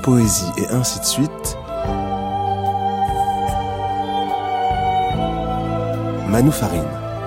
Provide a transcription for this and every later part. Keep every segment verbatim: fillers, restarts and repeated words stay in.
poésie et ainsi de suite, Manu Farine.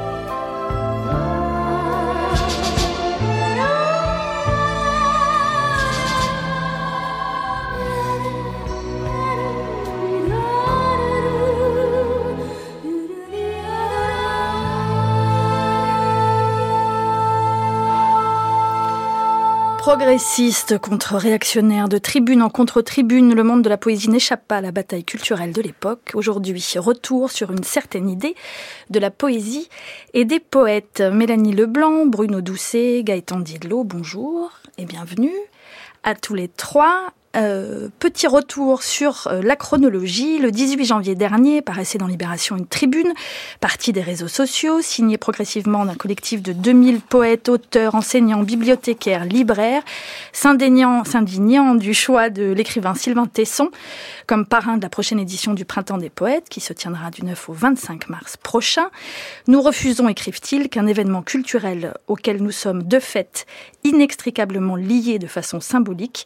Progressiste contre réactionnaire, de tribune en contre-tribune, le monde de la poésie n'échappe pas à la bataille culturelle de l'époque. Aujourd'hui, retour sur une certaine idée de la poésie et des poètes. Mélanie Leblanc, Bruno Doucet, Gaëtan Didlot, bonjour et bienvenue à tous les trois. Euh, petit retour sur euh, la chronologie. Le dix-huit janvier dernier paraissait dans Libération une tribune, partie des réseaux sociaux, signée progressivement d'un collectif de deux mille poètes, auteurs, enseignants, bibliothécaires, libraires, s'indignant, s'indignant du choix de l'écrivain Sylvain Tesson comme parrain de la prochaine édition du Printemps des poètes, qui se tiendra du neuf au vingt-cinq mars prochain. Nous refusons, écrivent-ils, qu'un événement culturel auquel nous sommes de fait inextricablement liés de façon symbolique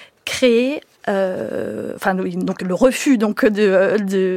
créer, euh, enfin donc le refus donc de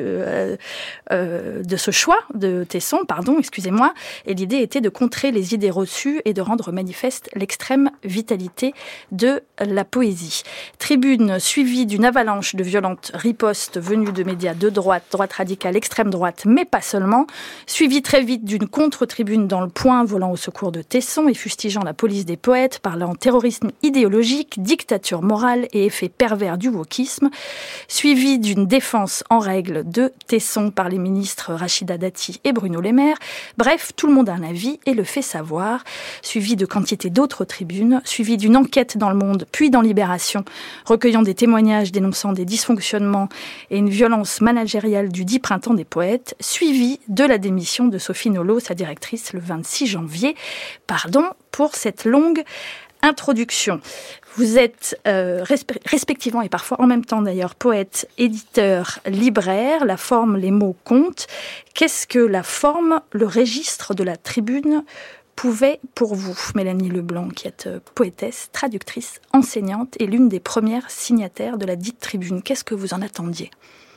de euh, de ce choix de Tesson, pardon, excusez-moi, et l'idée était de contrer les idées reçues et de rendre manifeste l'extrême vitalité de la poésie. Tribune suivie d'une avalanche de violentes ripostes venues de médias de droite, droite radicale, extrême droite, mais pas seulement, suivie très vite d'une contre-tribune dans Le Point volant au secours de Tesson et fustigeant la police des poètes, parlant terrorisme idéologique, dictature morale et effet pervers du wokisme, suivi d'une défense en règle de Tesson par les ministres Rachida Dati et Bruno Le Maire. Bref, tout le monde a un avis et le fait savoir, suivi de quantité d'autres tribunes, suivi d'une enquête dans Le Monde, puis dans Libération, recueillant des témoignages dénonçant des dysfonctionnements et une violence managériale du dit Printemps des poètes, suivi de la démission de Sophie Nolot, sa directrice, le vingt-six janvier. Pardon pour cette longue introduction. Vous êtes euh, respe- respectivement et parfois en même temps d'ailleurs poète, éditeur, libraire. La forme, les mots comptent. Qu'est-ce que la forme, le registre de la tribune pouvait pour vous, Mélanie Leblanc, qui êtes poétesse, traductrice, enseignante et l'une des premières signataires de la dite tribune? Qu'est-ce que vous en attendiez?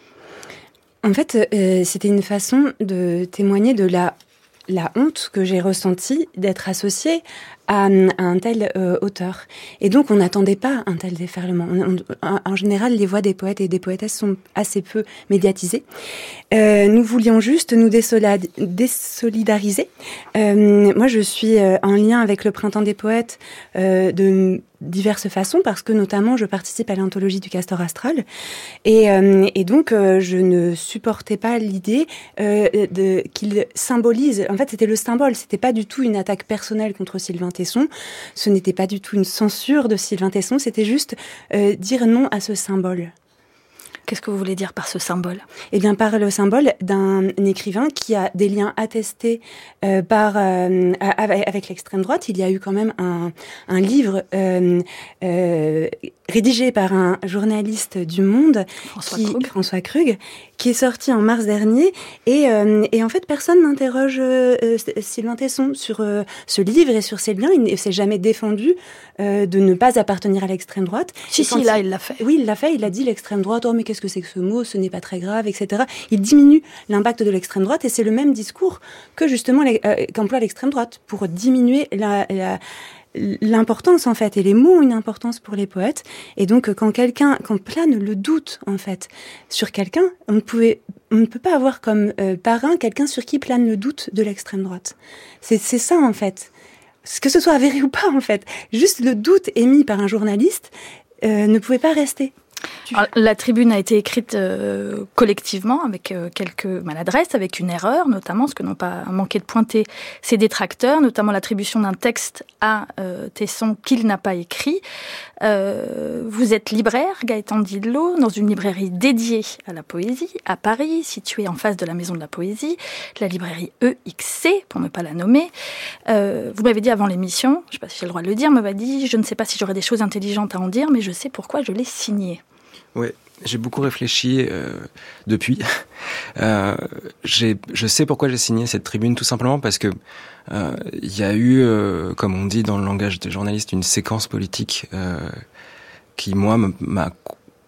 En fait, euh, c'était une façon de témoigner de la la honte que j'ai ressentie d'être associée à, à un tel euh, auteur. Et donc, on n'attendait pas un tel déferlement. On, on, en général, les voix des poètes et des poétesses sont assez peu médiatisées. Euh, nous voulions juste nous désolid- désolidariser. Euh, moi, je suis euh, en lien avec le Printemps des poètes euh, de diverses façons, parce que notamment je participe à l'anthologie du Castor Astral et, euh, et donc euh, je ne supportais pas l'idée euh, de, qu'il symbolise. En fait, c'était le symbole, c'était pas du tout une attaque personnelle contre Sylvain Tesson, ce n'était pas du tout une censure de Sylvain Tesson, c'était juste euh, dire non à ce symbole. Qu'est-ce que vous voulez dire par ce symbole? Eh bien, par le symbole d'un écrivain qui a des liens attestés euh, par euh, avec, avec l'extrême droite. Il y a eu quand même un, un livre euh, euh, rédigé par un journaliste du Monde, François qui, Krug. François Krug, qui est sorti en mars dernier. Et, euh, et en fait, personne n'interroge euh, Sylvain Tesson sur euh, ce livre et sur ses liens. Il ne s'est jamais défendu euh, de ne pas appartenir à l'extrême droite. Si, si, là, il l'a fait. Oui, il l'a fait. Il a dit l'extrême droite, oh, mais qu'est-ce que c'est que ce mot? Ce n'est pas très grave, et cetera. Il diminue l'impact de l'extrême droite et c'est le même discours que justement les, euh, qu'emploie l'extrême droite pour diminuer la, la, l'importance en fait. Et les mots ont une importance pour les poètes. Et donc quand quelqu'un, quand plane le doute en fait sur quelqu'un, on ne pouvait, on ne peut pas avoir comme euh, parrain quelqu'un sur qui plane le doute de l'extrême droite. C'est, c'est ça en fait. Que ce soit avéré ou pas en fait. Juste le doute émis par un journaliste euh, ne pouvait pas rester. Alors, la tribune a été écrite euh, collectivement avec euh, quelques maladresses, avec une erreur notamment, ce que n'ont pas manqué de pointer ses détracteurs, notamment l'attribution d'un texte à euh, Tesson qu'il n'a pas écrit. Euh, vous êtes libraire, Gaëtan Didlot, dans une librairie dédiée à la poésie à Paris, située en face de la Maison de la Poésie, la librairie E X C, pour ne pas la nommer. Euh, vous m'avez dit avant l'émission, je ne sais pas si j'ai le droit de le dire, m'avait dit, je ne sais pas si j'aurai des choses intelligentes à en dire, mais je sais pourquoi je l'ai signé. Oui, j'ai beaucoup réfléchi euh, depuis. Euh, j'ai, je sais pourquoi j'ai signé cette tribune, tout simplement parce que euh, y a eu, euh, comme on dit dans le langage des journalistes, une séquence politique euh, qui, moi, m'a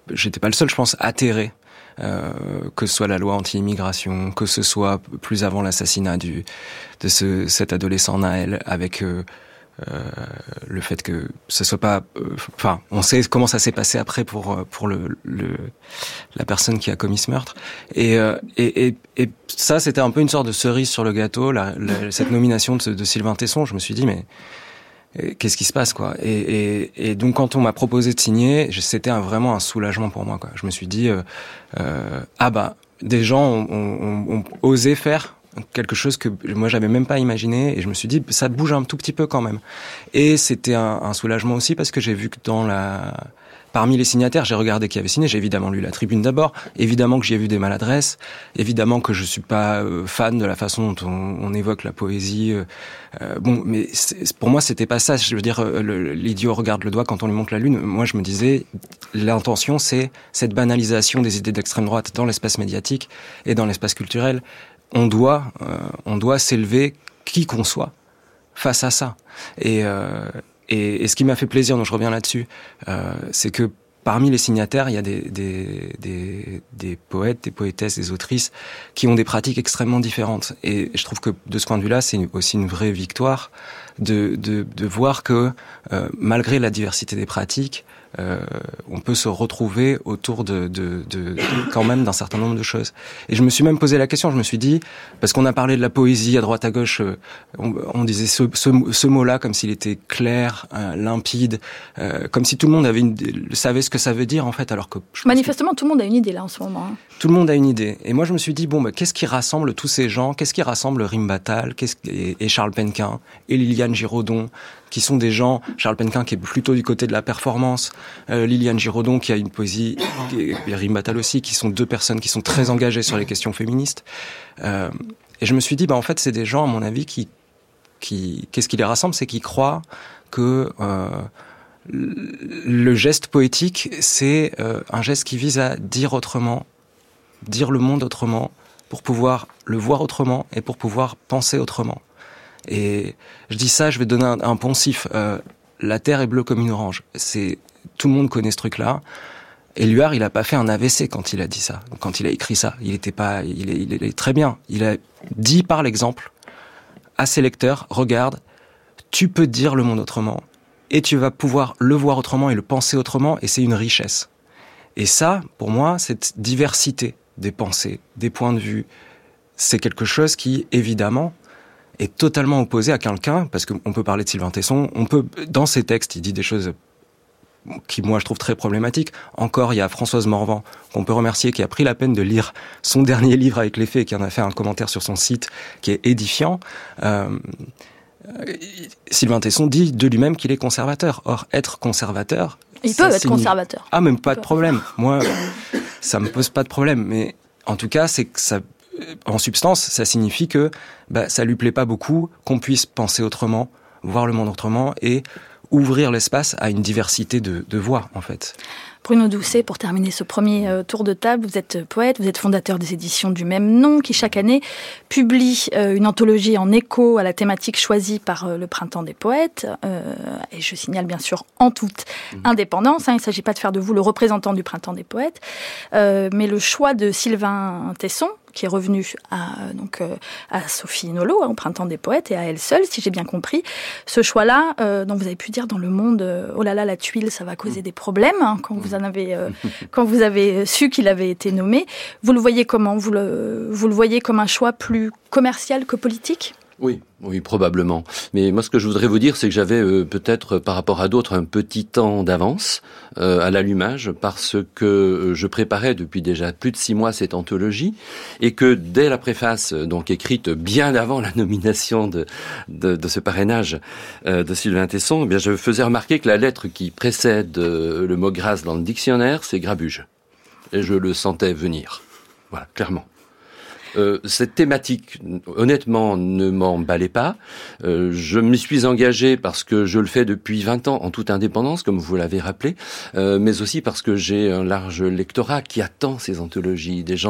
j'étais pas le seul, je pense, atterré. Euh, que ce soit la loi anti-immigration, que ce soit plus avant l'assassinat du de ce cet adolescent Naël, avec euh, euh, le fait que ce soit pas, enfin, euh, on sait comment ça s'est passé après pour pour le, le la personne qui a commis ce meurtre, et euh, et, et et ça c'était un peu une sorte de cerise sur le gâteau, la, la, cette nomination de, de Sylvain Tesson. Je me suis dit mais qu'est-ce qui se passe, quoi. Et, et, et donc quand on m'a proposé de signer, c'était un, vraiment un soulagement pour moi, quoi. Je me suis dit euh, euh, ah bah des gens ont, ont, ont osé faire quelque chose que moi j'avais même pas imaginé, et je me suis dit ça bouge un tout petit peu quand même. Et c'était un, un soulagement aussi parce que j'ai vu que dans la parmi les signataires, j'ai regardé qui avait signé, j'ai évidemment lu la tribune d'abord, évidemment que j'y ai vu des maladresses, évidemment que je suis pas euh, fan de la façon dont on, on évoque la poésie. Euh, euh, bon, mais pour moi, c'était pas ça. Je veux dire, le, l'idiot regarde le doigt quand on lui montre la lune. Moi, je me disais, l'intention, c'est cette banalisation des idées d'extrême droite dans l'espace médiatique et dans l'espace culturel. On doit, euh, on doit s'élever, qui qu'on soit, face à ça. Et euh, Et, et ce qui m'a fait plaisir, donc je reviens là-dessus, euh, c'est que parmi les signataires, il y a des, des, des, des poètes, des poétesses, des autrices qui ont des pratiques extrêmement différentes. Et je trouve que de ce point de vue-là, c'est aussi une vraie victoire de, de, de voir que euh, malgré la diversité des pratiques, euh, on peut se retrouver autour de, de, de, de quand même d'un certain nombre de choses. Et je me suis même posé la question, je me suis dit, parce qu'on a parlé de la poésie à droite à gauche, euh, on, on disait ce, ce, ce mot-là comme s'il était clair, euh, limpide, euh, comme si tout le monde avait une, savait ce que ça veut dire en fait, alors que manifestement que tout le monde a une idée là en ce moment. Hein. Tout le monde a une idée. Et moi je me suis dit bon, bah, qu'est-ce qui rassemble tous ces gens, qu'est-ce qui rassemble Rimbatal, qu'est-ce et, et Charles Penquin et Liliane Giraudon, qui sont des gens, Charles Penquin qui est plutôt du côté de la performance, euh, Liliane Giraudon qui a une poésie, et, et Rimbatal aussi, qui sont deux personnes qui sont très engagées sur les questions féministes. Euh, et je me suis dit, bah en fait, c'est des gens, à mon avis, qui, qui, qu'est-ce qui les rassemble, c'est qu'ils croient que euh, le geste poétique, c'est euh, un geste qui vise à dire autrement, dire le monde autrement, pour pouvoir le voir autrement et pour pouvoir penser autrement. Et je dis ça, je vais donner un, un poncif. Euh, la terre est bleue comme une orange. C'est tout le monde connaît ce truc-là. Éluard, il a pas fait un A V C quand il a dit ça, quand il a écrit ça. Il était pas, il est, il est très bien. Il a dit par l'exemple à ses lecteurs, regarde, tu peux dire le monde autrement et tu vas pouvoir le voir autrement et le penser autrement, et c'est une richesse. Et ça, pour moi, cette diversité des pensées, des points de vue, c'est quelque chose qui, évidemment, est totalement opposé à quelqu'un, parce qu'on peut parler de Sylvain Tesson, on peut, dans ses textes, il dit des choses qui, moi, je trouve très problématiques. Encore, il y a Françoise Morvan, qu'on peut remercier, qui a pris la peine de lire son dernier livre avec les faits, et qui en a fait un commentaire sur son site, qui est édifiant. Euh, Sylvain Tesson dit de lui-même qu'il est conservateur. Or, être conservateur... Il peut être signifie... conservateur. Ah, même pas de problème. Moi, ça me pose pas de problème. Mais en tout cas, c'est que ça... En substance, ça signifie que bah, ça lui plaît pas beaucoup qu'on puisse penser autrement, voir le monde autrement et ouvrir l'espace à une diversité de, de voix, en fait. Bruno Doucet, pour terminer ce premier euh, tour de table, vous êtes poète, vous êtes fondateur des éditions du même nom, qui chaque année publie euh, une anthologie en écho à la thématique choisie par euh, le Printemps des poètes. Euh, et je signale bien sûr en toute mmh. indépendance, hein, il ne s'agit pas de faire de vous le représentant du Printemps des poètes, euh, mais le choix de Sylvain Tesson, qui est revenu à, donc, euh, à Sophie Nolot, hein, au Printemps des poètes, et à elle seule, si j'ai bien compris. Ce choix-là, euh, dont vous avez pu dire dans Le Monde, euh, oh là là, la tuile, ça va causer des problèmes, hein, quand vous en avez, euh, quand vous avez su qu'il avait été nommé. Vous le voyez comment ? Vous le, vous le voyez comme un choix plus commercial que politique ? Oui, oui, probablement. Mais moi, ce que je voudrais vous dire, c'est que j'avais euh, peut-être, par rapport à d'autres, un petit temps d'avance euh, à l'allumage, parce que euh, je préparais depuis déjà plus de six mois cette anthologie, et que dès la préface, donc écrite bien avant la nomination de de, de ce parrainage euh, de Sylvain Tesson, eh bien, je faisais remarquer que la lettre qui précède euh, le mot grâce dans le dictionnaire, c'est grabuge, et je le sentais venir. Voilà, clairement. Euh, cette thématique, honnêtement, ne m'emballait pas. Euh, je m'y suis engagé parce que je le fais depuis vingt ans en toute indépendance, comme vous l'avez rappelé, euh, mais aussi parce que j'ai un large lectorat qui attend ces anthologies, des gens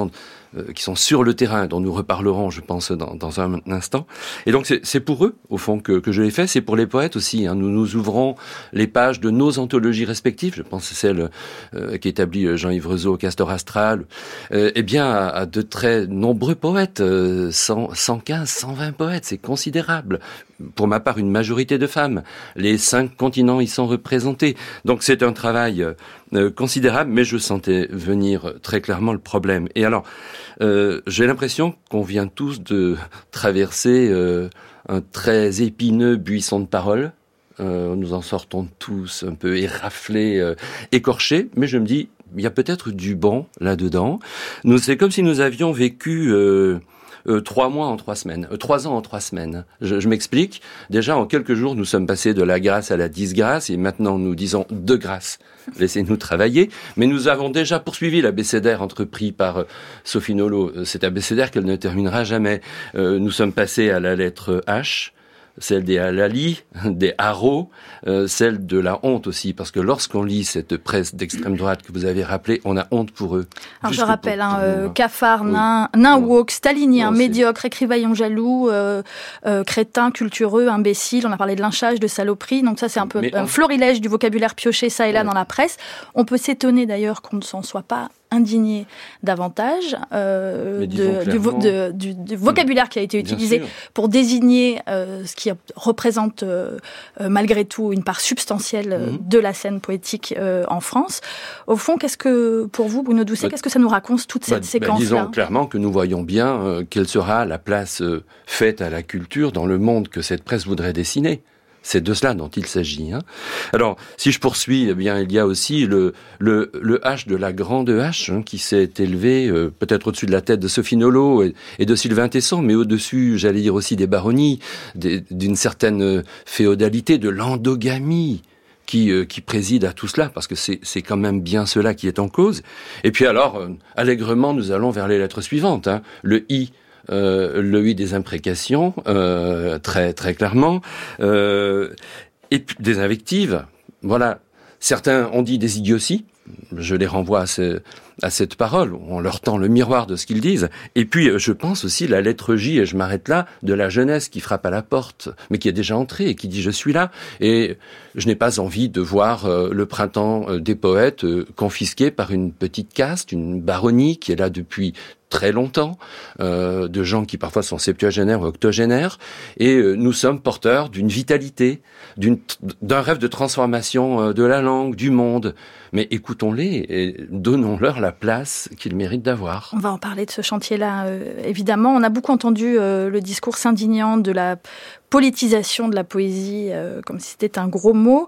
euh, qui sont sur le terrain, dont nous reparlerons, je pense, dans, dans un instant. Et donc, c'est, c'est pour eux, au fond, que, que je l'ai fait. C'est pour les poètes aussi. Hein. Nous nous ouvrons les pages de nos anthologies respectives. Je pense que c'est celle euh, qu'établit Jean-Yves Rezeau au Castor Astral. Euh, eh bien, à, à de très nombreux poètes, euh, cent, cent quinze, cent vingt poètes, c'est considérable. Pour ma part, une majorité de femmes. Les cinq continents y sont représentés. Donc, c'est un travail euh, considérable, mais je sentais venir très clairement le problème. Et alors, euh, j'ai l'impression qu'on vient tous de traverser euh, un très épineux buisson de paroles. Euh, nous en sortons tous un peu éraflés, euh, écorchés, mais je me dis, il y a peut-être du bon là-dedans. Nous, c'est comme si nous avions vécu euh, euh, trois mois en trois semaines, euh, trois ans en trois semaines. Je, je m'explique. Déjà, en quelques jours, nous sommes passés de la grâce à la disgrâce, et maintenant nous disons de grâce. Laissez-nous travailler. Mais nous avons déjà poursuivi l'abécédaire entrepris par euh, Sophie Nolot. Cet abécédaire qu'elle ne terminera jamais. Euh, nous sommes passés à la lettre H, celle des halali, des haros, euh, celle de la honte aussi, parce que lorsqu'on lit cette presse d'extrême droite que vous avez rappelée, on a honte pour eux. Alors je rappelle, hein, euh, cafard, oui. nain, nain oui. woke, stalinien, non, médiocre, écrivaillon jaloux, euh, euh, crétin, cultureux, imbécile, on a parlé de lynchage, de saloperie, donc ça c'est un peu Mais un on... florilège du vocabulaire pioché ça et là ouais. dans la presse. On peut s'étonner d'ailleurs qu'on ne s'en soit pas indigné davantage euh, de, du, vo- de, du, du vocabulaire qui a été utilisé pour désigner euh, ce qui représente euh, malgré tout une part substantielle euh, mmh. de la scène poétique euh, en France. Au fond, qu'est-ce que, pour vous, Bruno Doucet, bah, qu'est-ce que ça nous raconte toute cette bah, séquence-là ? bah, Disons clairement que nous voyons bien euh, quelle sera la place euh, faite à la culture dans le monde que cette presse voudrait dessiner. C'est de cela dont il s'agit. Hein. Alors, si je poursuis, eh bien, il y a aussi le le, le H de la grande H hein, qui s'est élevé euh, peut-être au-dessus de la tête de Sophie Nolot et, et de Sylvain Tesson, mais au-dessus, j'allais dire aussi des baronnies, des, d'une certaine féodalité, de l'endogamie qui euh, qui préside à tout cela, parce que c'est c'est quand même bien cela qui est en cause. Et puis alors, euh, allègrement, nous allons vers les lettres suivantes. Hein. Le I. Euh, le I des imprécations, euh, très très clairement, euh, et puis des invectives. Voilà, certains ont dit des idioties. Je les renvoie à, ce, à cette parole. On leur tend le miroir de ce qu'ils disent. Et puis, je pense aussi la lettre J, et je m'arrête là, de la jeunesse qui frappe à la porte, mais qui est déjà entrée et qui dit « je suis là ». Et je n'ai pas envie de voir euh, le printemps euh, des poètes euh, confisqué par une petite caste, une baronnie qui est là depuis très longtemps, euh, de gens qui parfois sont septuagénaires ou octogénaires, et euh, nous sommes porteurs d'une vitalité, d'une, d'un rêve de transformation euh, de la langue, du monde. Mais écoutons-les et donnons-leur la place qu'ils méritent d'avoir. On va en parler de ce chantier-là, euh, évidemment. On a beaucoup entendu euh, le discours s'indignant de la politisation de la poésie, euh, comme si c'était un gros mot.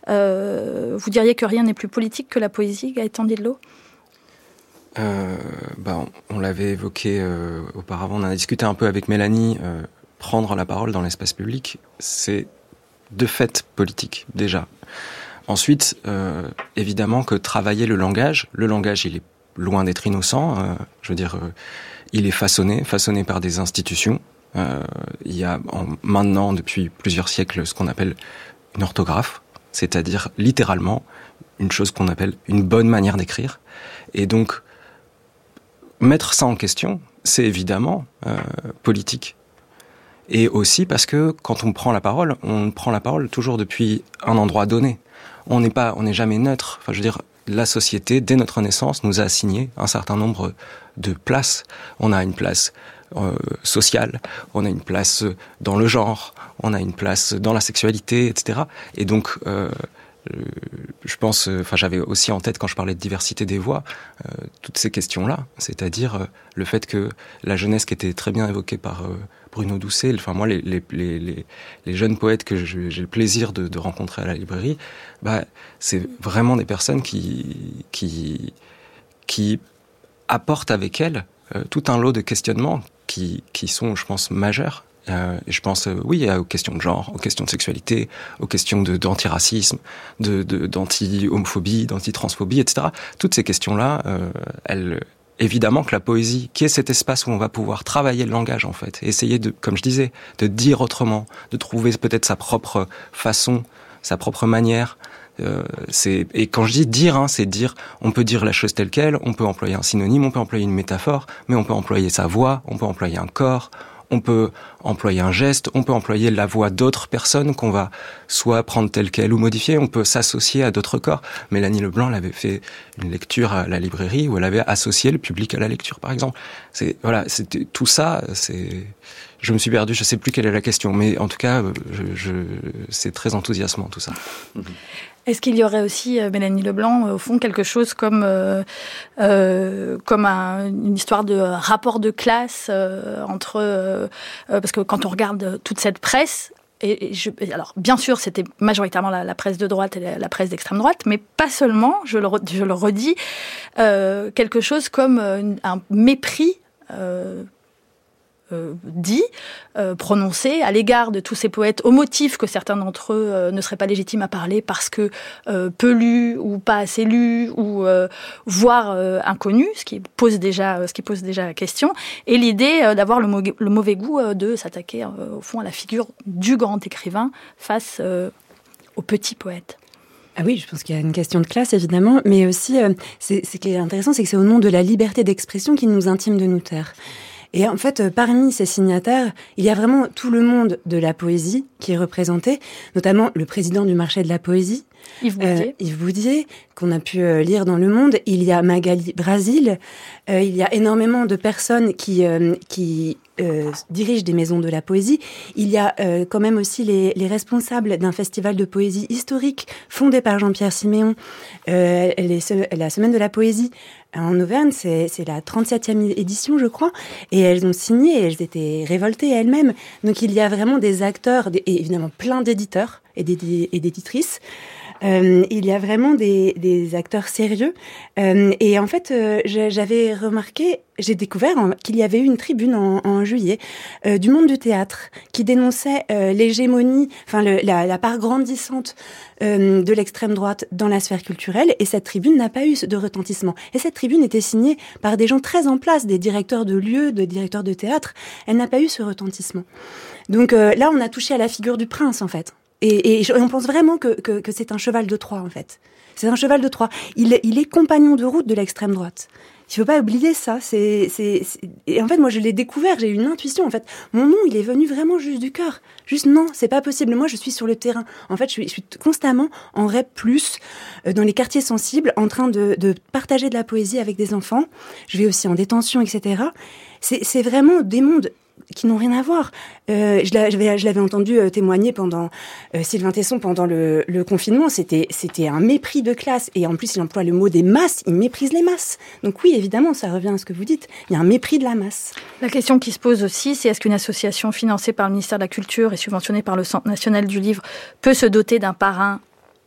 Euh, vous diriez que rien n'est plus politique que la poésie, Gaëtan Didlot ? Euh, bah, on, on l'avait évoqué euh, auparavant, on en a discuté un peu avec Mélanie. Euh, prendre la parole dans l'espace public, c'est de fait politique, déjà. Ensuite, euh, évidemment que travailler le langage, le langage, il est loin d'être innocent. Euh, je veux dire, euh, il est façonné, façonné par des institutions. Euh, il y a en, maintenant, depuis plusieurs siècles, ce qu'on appelle une orthographe, c'est-à-dire littéralement une chose qu'on appelle une bonne manière d'écrire. Et donc, mettre ça en question, c'est évidemment euh, politique. Et aussi parce que quand on prend la parole, on prend la parole toujours depuis un endroit donné. On n'est pas, on n'est jamais neutre. Enfin, je veux dire, la société, dès notre naissance, nous a assigné un certain nombre de places. On a une place euh, sociale, on a une place dans le genre, on a une place dans la sexualité, et cetera. Et donc, euh, je pense, enfin, j'avais aussi en tête quand je parlais de diversité des voix, euh, toutes ces questions-là, c'est-à-dire euh, le fait que la jeunesse qui était très bien évoquée par euh, Bruno Doucet, enfin moi les les les les jeunes poètes que je, j'ai le plaisir de, de rencontrer à la librairie, bah c'est vraiment des personnes qui qui qui apportent avec elles euh, tout un lot de questionnements qui qui sont, je pense, majeurs. Euh, et je pense, euh, oui, aux questions de genre, aux questions de sexualité, aux questions de, d'antiracisme, de, de, d'anti-homophobie, d'anti-transphobie, et cetera. Toutes ces questions-là, euh, elles, évidemment que la poésie, qui est cet espace où on va pouvoir travailler le langage, en fait, et essayer de, comme je disais, de dire autrement, de trouver peut-être sa propre façon, sa propre manière Euh, c'est et quand je dis dire, hein, c'est dire. On peut dire la chose telle quelle, on peut employer un synonyme, on peut employer une métaphore, mais on peut employer sa voix, on peut employer un corps, on peut employer un geste, on peut employer la voix d'autres personnes qu'on va soit prendre telle quelle ou modifier. On peut s'associer à d'autres corps. Mélanie Leblanc, elle avait fait une lecture à la librairie où elle avait associé le public à la lecture, par exemple. C'est voilà, c'était tout ça. C'est Je me suis perdu, je sais plus quelle est la question, mais en tout cas, je, je, c'est très enthousiasmant tout ça. Est-ce qu'il y aurait aussi, euh, Mélanie Leblanc, euh, au fond, quelque chose comme, euh, euh, comme un, une histoire de rapport de classe euh, entre... Euh, euh, parce que quand on regarde toute cette presse, et, et je, alors bien sûr, c'était majoritairement la, la presse de droite et la, la presse d'extrême droite, mais pas seulement, je le, je le redis, euh, quelque chose comme euh, un mépris euh, Euh, dit, euh, prononcé à l'égard de tous ces poètes au motif que certains d'entre eux euh, ne seraient pas légitimes à parler parce que euh, peu lus ou pas assez lus ou euh, voire euh, inconnus, ce qui pose déjà euh, ce qui pose déjà la question, et l'idée euh, d'avoir le, mo- le mauvais goût euh, de s'attaquer euh, au fond à la figure du grand écrivain face euh, aux petits poètes. Ah oui, je pense qu'il y a une question de classe, évidemment, mais aussi, euh, c'est, ce qui est intéressant, c'est que c'est au nom de la liberté d'expression qu'il nous intime de nous taire. Et en fait, parmi ces signataires, il y a vraiment tout le monde de la poésie qui est représenté, notamment le président du marché de la poésie, Yves Boudier, euh, Yves Boudier, qu'on a pu euh, lire dans Le Monde. Il y a Magali Brasil. Euh, il y a énormément de personnes qui euh, qui euh, dirigent des maisons de la poésie. Il y a euh, quand même aussi les, les responsables d'un festival de poésie historique fondé par Jean-Pierre Siméon, euh, les, la Semaine de la poésie en Auvergne. C'est, c'est la trente-septième édition, je crois. Et elles ont signé, et elles étaient révoltées elles-mêmes. Donc il y a vraiment des acteurs, des, et évidemment plein d'éditeurs et, d'édi- et d'éditrices. Euh, il y a vraiment des, des acteurs sérieux. Euh, et en fait, euh, j'avais remarqué, j'ai découvert en, qu'il y avait eu une tribune en, en juillet euh, du monde du théâtre qui dénonçait euh, l'hégémonie, enfin le, la, la part grandissante euh, de l'extrême droite dans la sphère culturelle. Et cette tribune n'a pas eu de retentissement. Et cette tribune était signée par des gens très en place, des directeurs de lieux, des directeurs de théâtre. Elle n'a pas eu ce retentissement. Donc euh, là, on a touché à la figure du prince, en fait. Et, et on pense vraiment que, que, que c'est un cheval de Troie, en fait. C'est un cheval de Troie. Il, il est compagnon de route de l'extrême droite. Il ne faut pas oublier ça. C'est, c'est, c'est... Et en fait, moi, je l'ai découvert, j'ai eu une intuition. En fait, mon nom, il est venu vraiment juste du cœur. Juste, non, c'est pas possible. Moi, je suis sur le terrain. En fait, je suis, je suis constamment en R E P plus, euh, dans les quartiers sensibles, en train de, de partager de la poésie avec des enfants. Je vais aussi en détention, et cetera. C'est, c'est vraiment des mondes qui n'ont rien à voir. Euh, je, l'avais, je l'avais entendu euh, témoigner pendant euh, Sylvain Tesson pendant le, le confinement. C'était, c'était un mépris de classe. Et en plus, il emploie le mot des masses. Il méprise les masses. Donc oui, évidemment, ça revient à ce que vous dites. Il y a un mépris de la masse. La question qui se pose aussi, c'est est-ce qu'une association financée par le ministère de la Culture et subventionnée par le Centre national du livre peut se doter d'un parrain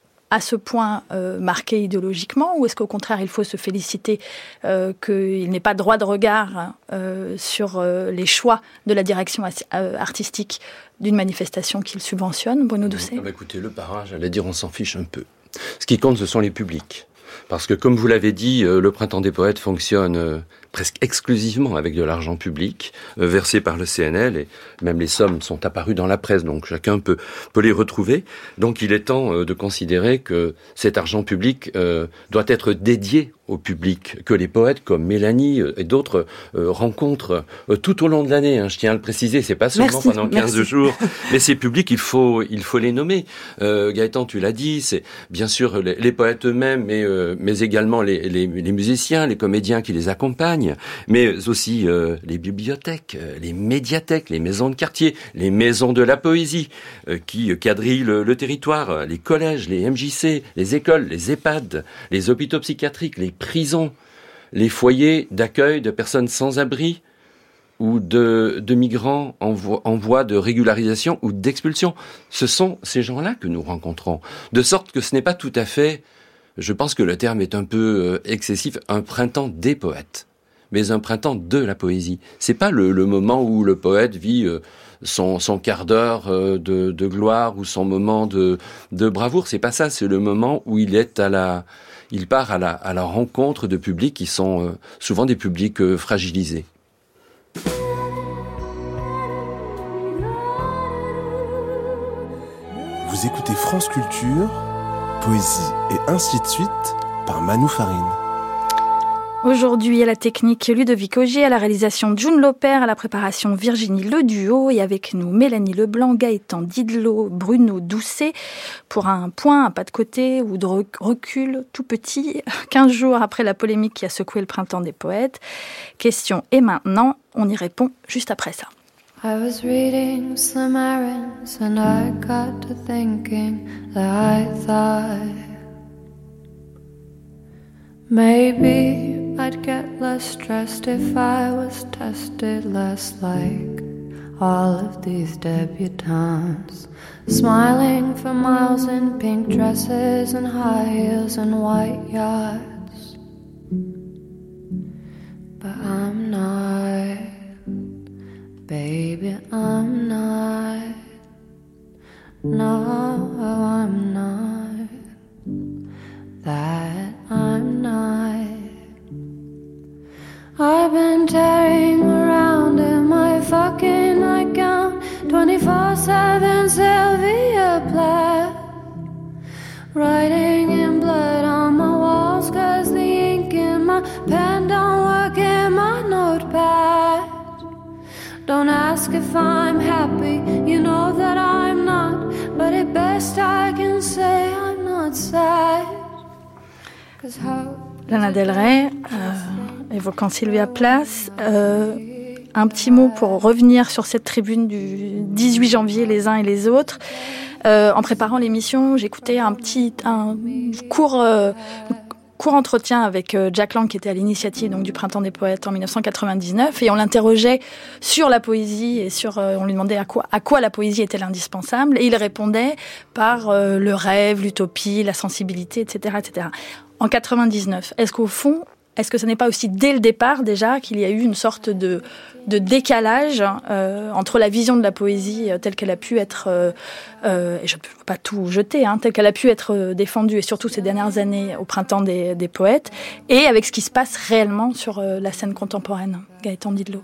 à ce point euh, marqué idéologiquement, ou est-ce qu'au contraire il faut se féliciter euh, qu'il n'ait pas droit de regard euh, sur euh, les choix de la direction artistique d'une manifestation qu'il subventionne, Bruno Doucet ? Ah bah écoutez, le parrain, j'allais dire, on s'en fiche un peu. Ce qui compte, ce sont les publics. Parce que, comme vous l'avez dit, euh, le Printemps des Poètes fonctionne euh, presque exclusivement avec de l'argent public, euh, versé par le C N L, et même les sommes sont apparues dans la presse, donc chacun peut, peut les retrouver. Donc il est temps euh, de considérer que cet argent public euh, doit être dédié au public, que les poètes comme Mélanie et d'autres euh, rencontrent euh, tout au long de l'année. Hein, je tiens à le préciser, c'est pas seulement merci, pendant quinze merci. jours, mais ces publics, il faut, il faut les nommer. Euh, Gaëtan, tu l'as dit, c'est bien sûr les, les poètes eux-mêmes, mais, euh, mais également les, les, les musiciens, les comédiens qui les accompagnent, mais aussi euh, les bibliothèques, les médiathèques, les maisons de quartier, les maisons de la poésie euh, qui quadrillent le, le territoire, les collèges, les M J C, les écoles, les EHPAD, les hôpitaux psychiatriques, les prisons, les foyers d'accueil de personnes sans abri ou de, de migrants en, vo- en voie de régularisation ou d'expulsion. Ce sont ces gens-là que nous rencontrons. De sorte que ce n'est pas tout à fait, je pense que le terme est un peu excessif, un printemps des poètes, mais un printemps de la poésie. C'est pas le, le moment où le poète vit euh, son, son quart d'heure euh, de, de gloire ou son moment de, de bravoure. C'est pas ça. C'est le moment où il est à la, il part à la, à la rencontre de publics qui sont euh, souvent des publics euh, fragilisés. Vous écoutez France Culture, Poésie et ainsi de suite par Manu Farine. Aujourd'hui, à la technique, Ludovic Augier, à la réalisation June Lopère, à la préparation Virginie Leduo, et avec nous Mélanie Leblanc, Gaëtan Didlot, Bruno Doucet, pour un point, un pas de côté ou de recul tout petit, quinze jours après la polémique qui a secoué le printemps des poètes. Question et maintenant, on y répond juste après ça. I was reading some errands and I got to thinking that I thought maybe I'd get less stressed if I was tested less like all of these debutantes, smiling for miles in pink dresses and high heels and white yachts. But I'm not, baby, I'm not. No, I'm not. That I'm not. I've been tearing around in my fucking nightgown, twenty-four seven Sylvia Plath, writing in blood on my walls cause the ink in my pen don't work in my notepad. Don't ask if I'm happy, you know that I'm not, but at best I can say I'm not sad. Cause how Lana Del Rey, euh, évoquant Sylvia Plath. Euh, un petit mot pour revenir sur cette tribune du dix-huit janvier, les uns et les autres. Euh, en préparant l'émission, j'écoutais un petit, un court, euh, court entretien avec Jack Lang, qui était à l'initiative donc du Printemps des Poètes en dix-neuf cent quatre-vingt-dix-neuf, et on l'interrogeait sur la poésie et sur, euh, on lui demandait à quoi, à quoi la poésie était indispensable, et il répondait par euh, le rêve, l'utopie, la sensibilité, et cetera, et cetera. En quatre-vingt-dix-neuf, est-ce qu'au fond, est-ce que ce n'est pas aussi dès le départ déjà qu'il y a eu une sorte de, de décalage euh, entre la vision de la poésie telle qu'elle a pu être, euh, euh, et je ne peux pas tout jeter, hein, telle qu'elle a pu être défendue, et surtout ces dernières années au Printemps des, des Poètes, et avec ce qui se passe réellement sur euh, la scène contemporaine, Gaëtan Didlot?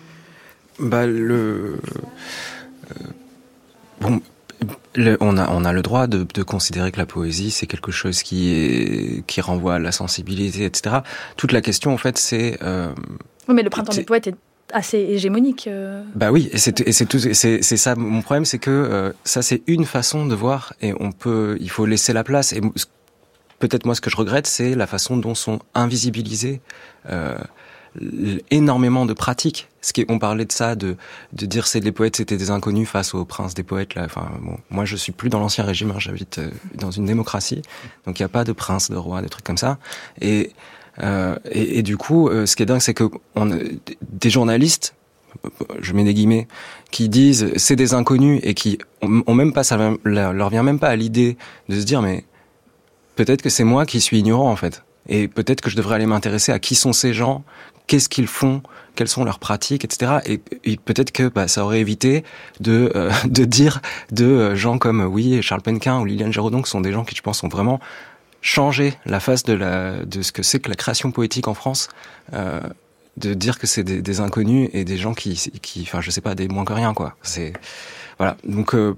Bah, le... Euh, bon... Le, on a on a le droit de, de considérer que la poésie c'est quelque chose qui est qui renvoie à la sensibilité, et cetera. Toute la question en fait c'est. Euh, oui, mais le Printemps des Poètes est assez hégémonique. Euh... Bah oui, et c'est et c'est tout c'est c'est ça mon problème, c'est que euh, ça c'est une façon de voir et on peut il faut laisser la place, et peut-être moi ce que je regrette c'est la façon dont sont invisibilisés euh, énormément de pratiques. Ce qui est, on parlait de ça, de de dire c'est les poètes c'était des inconnus face aux princes des poètes là. Enfin bon, moi je suis plus dans l'ancien régime, hein, j'habite euh, dans une démocratie, donc il y a pas de prince, de roi, des trucs comme ça. Et euh, et, et du coup, euh, ce qui est dingue, c'est que on des journalistes, je mets des guillemets, qui disent c'est des inconnus et qui ont, ont même pas ça leur vient même pas à l'idée de se dire mais peut-être que c'est moi qui suis ignorant en fait. Et peut-être que je devrais aller m'intéresser à qui sont ces gens, qu'est-ce qu'ils font, quelles sont leurs pratiques, et cetera. Et, et peut-être que bah, ça aurait évité de euh, de dire de gens comme oui Charles Penquin ou Liliane Giraudon, qui sont des gens qui, je pense, ont vraiment changé la face de la de ce que c'est que la création poétique en France. Euh, de dire que c'est des, des inconnus et des gens qui qui, enfin, je sais pas, des moins que rien quoi. C'est voilà. Donc euh,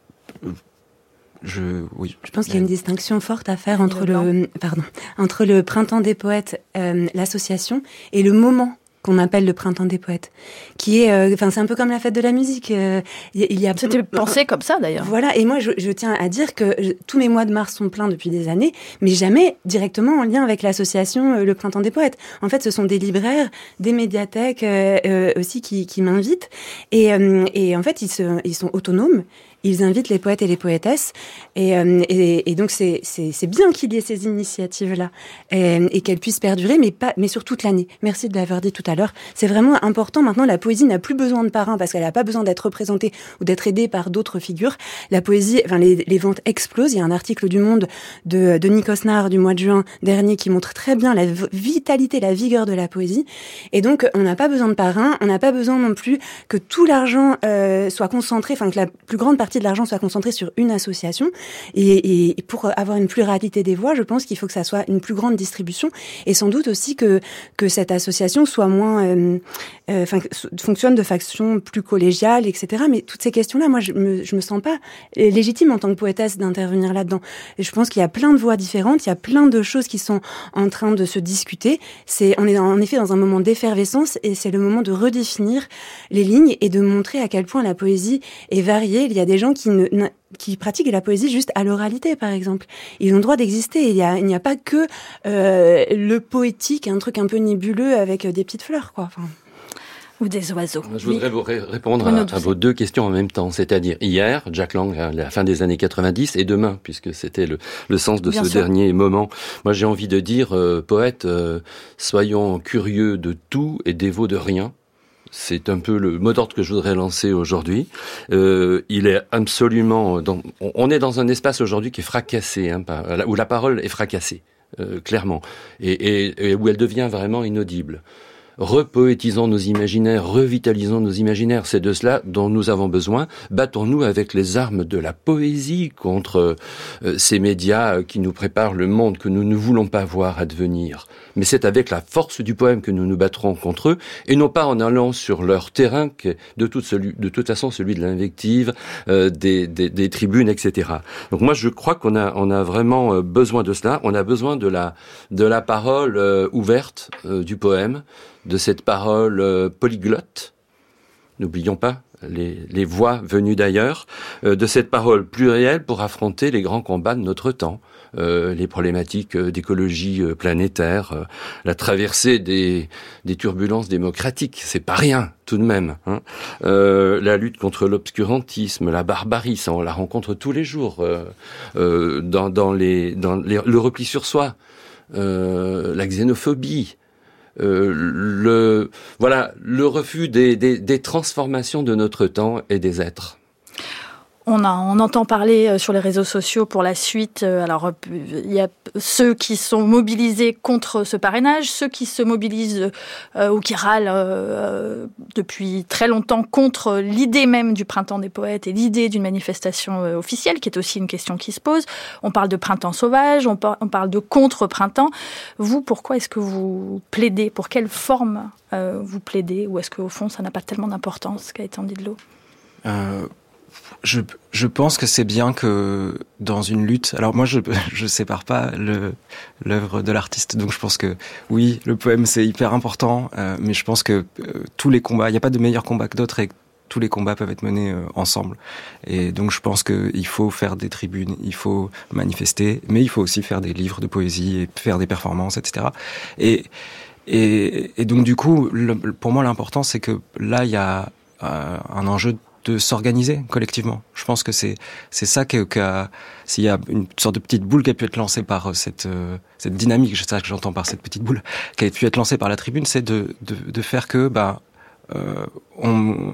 Je, oui. Je pense qu'il y a une distinction forte à faire entre le, pardon, entre le Printemps des Poètes, euh, l'association, et le moment qu'on appelle le Printemps des Poètes, qui est, euh, enfin, c'est un peu comme la fête de la musique. Euh, il y a. C'était pensé comme ça d'ailleurs. Voilà. Et moi, je, je tiens à dire que je, tous mes mois de mars sont pleins depuis des années, mais jamais directement en lien avec l'association euh, le Printemps des Poètes. En fait, ce sont des libraires, des médiathèques euh, euh, aussi qui, qui m'invitent, et, euh, et en fait, ils se, ils sont autonomes. Ils invitent les poètes et les poétesses, et, euh, et, et donc c'est, c'est, c'est bien qu'il y ait ces initiatives-là et, et qu'elles puissent perdurer, mais pas, mais sur toute l'année. Merci de l'avoir dit tout à l'heure. C'est vraiment important. Maintenant, la poésie n'a plus besoin de parrain parce qu'elle n'a pas besoin d'être représentée ou d'être aidée par d'autres figures. La poésie, enfin les, les ventes explosent. Il y a un article du Monde de Denis Cosnard du mois de juin dernier qui montre très bien la vitalité, la vigueur de la poésie. Et donc, on n'a pas besoin de parrain. On n'a pas besoin non plus que tout l'argent euh, soit concentré, enfin que la plus grande partie partie de l'argent soit concentrée sur une association. Et, et pour avoir une pluralité des voix, je pense qu'il faut que ça soit une plus grande distribution et sans doute aussi que que cette association soit moins, euh, euh, enfin, fonctionne de façon plus collégiale, et cetera. Mais toutes ces questions-là, moi, je me je me sens pas légitime en tant que poétesse d'intervenir là-dedans. Et je pense qu'il y a plein de voix différentes, il y a plein de choses qui sont en train de se discuter. C'est, on est en effet dans un moment d'effervescence et c'est le moment de redéfinir les lignes et de montrer à quel point la poésie est variée. Il y a des gens qui ne, qui pratiquent la poésie juste à l'oralité, par exemple. Ils ont le droit d'exister. Il y a, il n'y a pas que euh, le poétique, un truc un peu nébuleux avec des petites fleurs, quoi. Enfin... Ou des oiseaux. Je voudrais vous ré- répondre à, à vos deux questions en même temps, c'est-à-dire hier, Jack Lang, à la fin des années quatre-vingt-dix, et demain, puisque c'était le, le sens de Bien ce sûr. dernier moment. Moi, j'ai envie de dire, euh, poète, euh, soyons curieux de tout et dévots de rien. C'est un peu le mot d'ordre que je voudrais lancer aujourd'hui. Euh, il est absolument... Dans, on est dans un espace aujourd'hui qui est fracassé, hein, où la parole est fracassée, euh, clairement, et, et, et où elle devient vraiment inaudible. Repoétisons nos imaginaires, revitalisons nos imaginaires, c'est de cela dont nous avons besoin. Battons-nous avec les armes de la poésie contre euh, ces médias qui nous préparent le monde que nous ne voulons pas voir advenir. Mais c'est avec la force du poème que nous nous battrons contre eux, et non pas en allant sur leur terrain, qui est de toute, celui, de toute façon celui de l'invective, euh, des, des, des tribunes, et cetera. Donc moi je crois qu'on a, on a vraiment besoin de cela, on a besoin de la, de la parole euh, ouverte euh, du poème, de cette parole euh, polyglotte, n'oublions pas les, les voix venues d'ailleurs, euh, de cette parole plurielle pour affronter les grands combats de notre temps, euh, les problématiques euh, d'écologie euh, planétaire, euh, la traversée des, des turbulences démocratiques, c'est pas rien tout de même, hein. Euh, la lutte contre l'obscurantisme, la barbarie, ça on la rencontre tous les jours euh, euh, dans, dans, les, dans les, le repli sur soi, euh, la xénophobie. Euh, le voilà le refus des, des, des transformations de notre temps et des êtres. On, a, on entend parler sur les réseaux sociaux pour la suite. Alors, il y a ceux qui sont mobilisés contre ce parrainage, ceux qui se mobilisent euh, ou qui râlent euh, depuis très longtemps contre l'idée même du printemps des poètes et l'idée d'une manifestation euh, officielle, qui est aussi une question qui se pose. On parle de printemps sauvage, on, par, on parle de contre-printemps. Vous, pourquoi est-ce que vous plaidez? Pour quelle forme euh, vous plaidez? Ou est-ce qu'au fond, ça n'a pas tellement d'importance, Gaëtan Didelot? euh... Je, je pense que c'est bien que dans une lutte... Alors moi, je je sépare pas le, l'œuvre de l'artiste, donc je pense que oui, le poème, c'est hyper important, euh, mais je pense que euh, tous les combats, il n'y a pas de meilleur combat que d'autres, et tous les combats peuvent être menés euh, ensemble. Et donc je pense qu'il faut faire des tribunes, il faut manifester, mais il faut aussi faire des livres de poésie et faire des performances, et cetera. Et, et, et donc du coup, le, pour moi, l'important, c'est que là, il y a euh, un enjeu de de s'organiser collectivement. Je pense que c'est c'est ça que, que s'il y a une sorte de petite boule qui a pu être lancée par cette euh, cette dynamique, c'est ça que j'entends par cette petite boule, qui a pu être lancée par la tribune, c'est de de, de faire que bah euh, on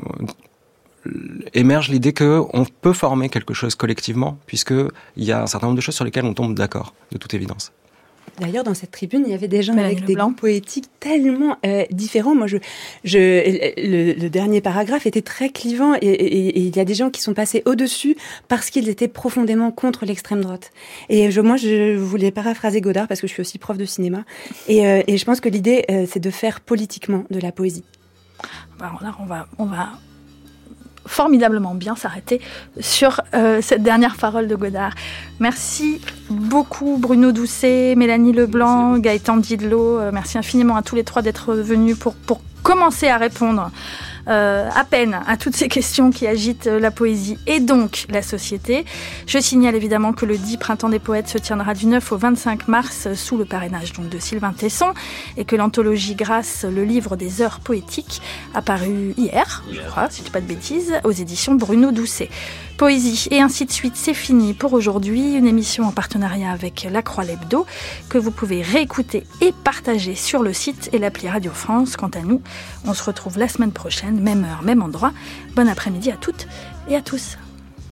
émerge l'idée que on peut former quelque chose collectivement, puisque il y a un certain nombre de choses sur lesquelles on tombe d'accord, de toute évidence. D'ailleurs, dans cette tribune, il y avait des gens Mélanie avec des Leblanc. goûts poétiques tellement euh, différents. Moi, je, je, le, le dernier paragraphe était très clivant et, et, et il y a des gens qui sont passés au-dessus parce qu'ils étaient profondément contre l'extrême droite. Et je, moi, je voulais paraphraser Godard parce que je suis aussi prof de cinéma. Et, euh, et je pense que l'idée, euh, c'est de faire politiquement de la poésie. Alors là, on va... On va... formidablement bien s'arrêter sur euh, cette dernière parole de Godard. Merci beaucoup Bruno Doucet, Mélanie Leblanc, Gaëtan Didelot. Euh, merci infiniment à tous les trois d'être venus pour, pour commencer à répondre euh, à peine à toutes ces questions qui agitent la poésie et donc la société. Je signale évidemment que le dix Printemps des Poètes se tiendra du neuf au vingt-cinq mars sous le parrainage donc de Sylvain Tesson et que l'anthologie Grâce, le livre des heures poétiques, a paru hier, je crois, si je ne dis pas de bêtises, aux éditions Bruno Doucet. Poésie et ainsi de suite, c'est fini pour aujourd'hui. Une émission en partenariat avec La Croix l'Hebdo que vous pouvez réécouter et partager sur le site et l'appli Radio France. Quant à nous, on se retrouve la semaine prochaine, même heure, même endroit. Bon après-midi à toutes et à tous.